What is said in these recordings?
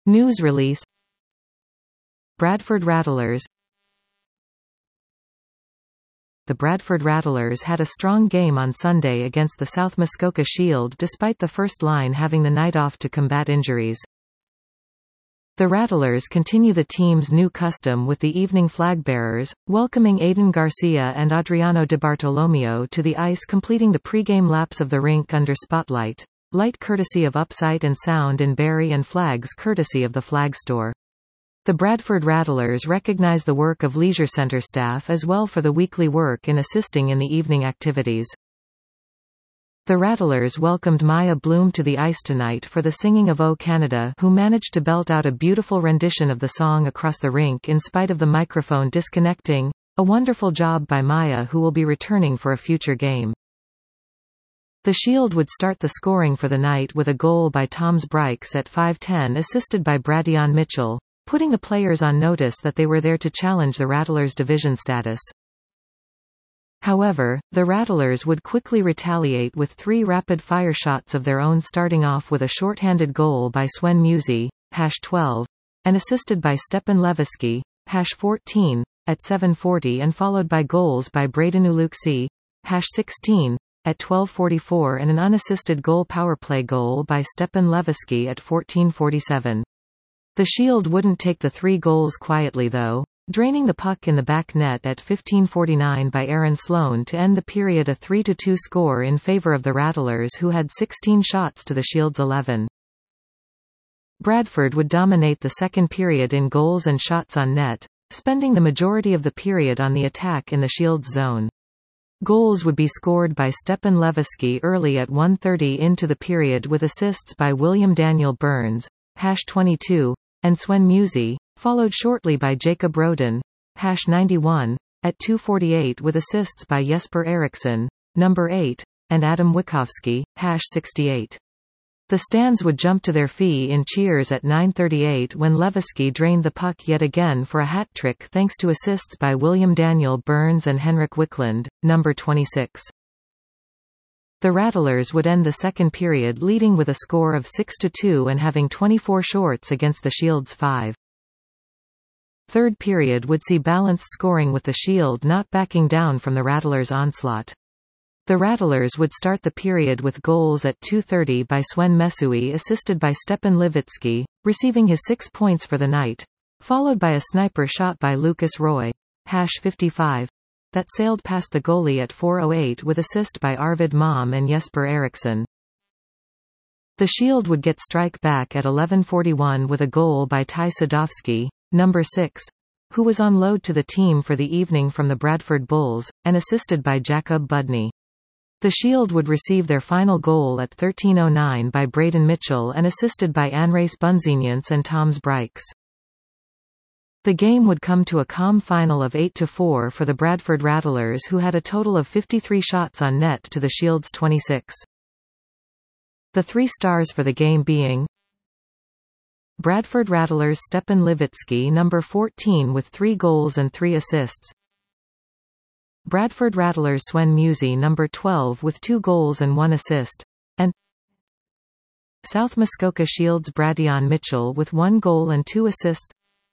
News release. Bradford Rattlers. The Bradford Rattlers had a strong game on Sunday against the South Muskoka Shield despite the first line having the night off to combat injuries. The Rattlers continue the team's new custom with the evening flag bearers, welcoming Aidan Garcia and Adriano Di Bartolomeo to the ice, completing the pre-game laps of the rink under spotlight. Light courtesy of Upsight and sound in Barrie, and flags courtesy of the Flag Store. The Bradford Rattlers recognize the work of Leisure Centre staff as well for the weekly work in assisting in the evening activities. The Rattlers welcomed Maya Bloom to the ice tonight for the singing of O Canada, who managed to belt out a beautiful rendition of the song across the rink in spite of the microphone disconnecting. A wonderful job by Maya, who will be returning for a future game. The Shield would start the scoring for the night with a goal by Tom's Brykes at 5:10, assisted by Bradion Mitchell, putting the players on notice that they were there to challenge the Rattlers' division status. However, the Rattlers would quickly retaliate with 3 rapid-fire shots of their own, starting off with a shorthanded goal by Swen Musi, #12, and assisted by Stepan Levitsky, #14, at 7:40, and followed by goals by Braden Uluksi, #16, at 12:44, and an unassisted goal powerplay goal by Stepan Levitsky at 14:47. The Shield wouldn't take the 3 goals quietly though, draining the puck in the back net at 15:49 by Aaron Sloan to end the period, a 3-2 score in favor of the Rattlers, who had 16 shots to the Shield's 11. Bradford would dominate the second period in goals and shots on net, spending the majority of the period on the attack in the Shield's zone. Goals would be scored by Stepan Levitsky early at 1:30 into the period, with assists by William Daniel Burns, #22, and Swen Musi, followed shortly by Jacob Roden, #91, at 2:48, with assists by Jesper Eriksson, number 8, and Adam Witkowski, #68. The stands would jump to their feet in cheers at 9:38 when Levitsky drained the puck yet again for a hat-trick thanks to assists by William Daniel Burns and Henrik Wiklund, number 26. The Rattlers would end the second period leading with a score of 6-2 and having 24 shorts against the Shield's 5. Third period would see balanced scoring, with the Shield not backing down from the Rattlers' onslaught. The Rattlers would start the period with goals at 2:30 by Swen Mesui, assisted by Stepan Levitsky, receiving his 6 points for the night, followed by a sniper shot by Lucas Roy, #55, that sailed past the goalie at 4:08, with assist by Arvid Malm and Jesper Eriksson. The Shield would get strike back at 11:41 with a goal by Ty Sadowski, number 6, who was on loan to the team for the evening from the Bradford Bulls, and assisted by Jacob Budny. The Shield would receive their final goal at 13:09 by Braden Mitchell and assisted by Andres Bunzinians and Tom's Brykes. The game would come to a calm final of 8-4 for the Bradford Rattlers, who had a total of 53 shots on net to the Shield's 26. The 3 stars for the game being Bradford Rattlers Stepan Levitsky, number 14, with 3 goals and 3 assists. Bradford Rattlers Swen Musi, number 12, with 2 goals and 1 assist, and South Muskoka Shield's Bradion Mitchell with 1 goal and 2 assists.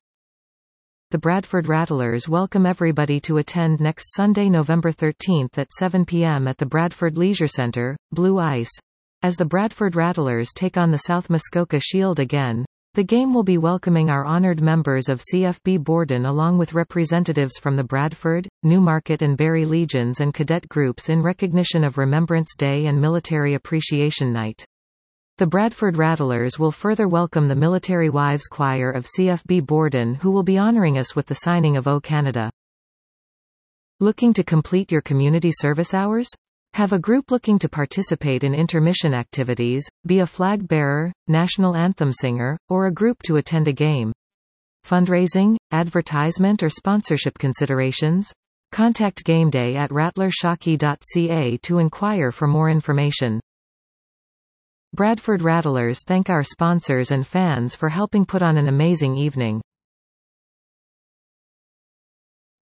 The Bradford Rattlers welcome everybody to attend next Sunday, November 13 at 7 p.m. at the Bradford Leisure Centre, Blue Ice, as the Bradford Rattlers take on the South Muskoka Shield again. The game will be welcoming our honoured members of CFB Borden along with representatives from the Bradford, Newmarket and Barrie Legions and cadet groups in recognition of Remembrance Day and Military Appreciation Night. The Bradford Rattlers will further welcome the Military Wives Choir of CFB Borden, who will be honouring us with the signing of O Canada. Looking to complete your community service hours? Have a group looking to participate in intermission activities, be a flag bearer, national anthem singer, or a group to attend a game? Fundraising, advertisement or sponsorship considerations? Contact GameDay at rattlershockey.ca to inquire for more information. Bradford Rattlers thank our sponsors and fans for helping put on an amazing evening.